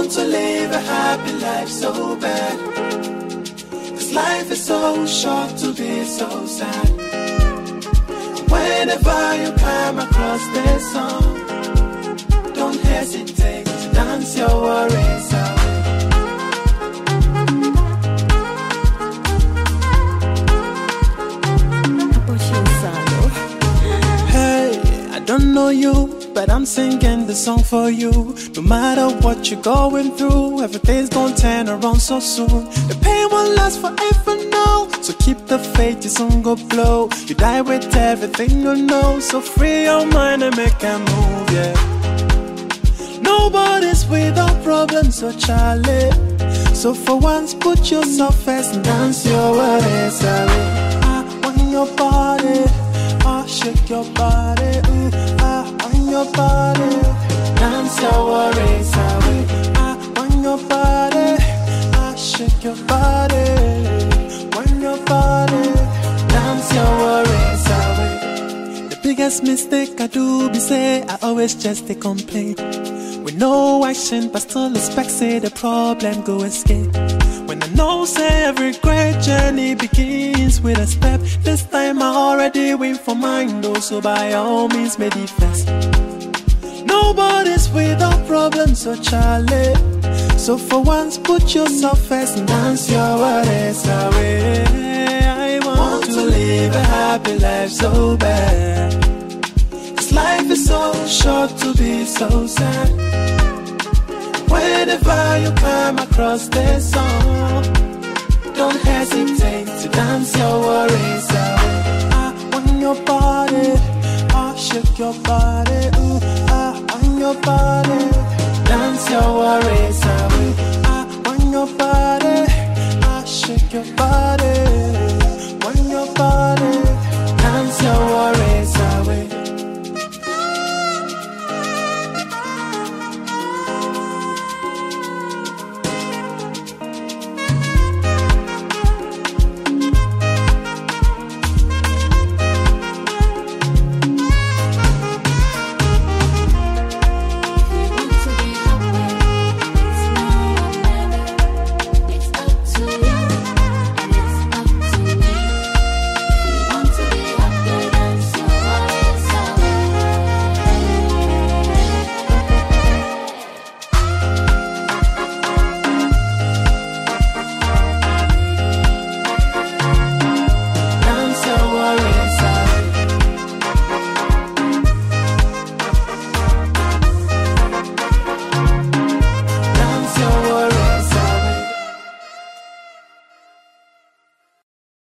Want to live a happy life so bad. 'Cause life is so short to be so sad. Whenever you come across this song, don't hesitate to dance your worries away. Hey, I don't know you, but I'm singing the song for you. No matter what you're going through, everything's gonna turn around so soon. The pain won't last forever now, so keep the faith, your song go blow. You die with everything you know, so free your mind and make a move, yeah. Nobody's without problems, so Charlie. So for once, put yourself first and dance your worries away. I want your body, shake your body, on your body, dance your worries away. On your body, shake your body, on your body, dance your worries away. The biggest mistake I do be say I always just complain. With no action, but still expect say the problem go escape. When I know say every great journey begins with a step, this time I already win for mine though, so by all means make it fast. Nobody's without problems, so Charlie. So for once put yourself first and dance your worries away. I want to live a happy life so bad. 'Cause life is so short to be so sad. Whenever you come across this song, don't hesitate to dance your worries away. On your body, shake your body, on your body, dance your worries away. On your body, shake your body.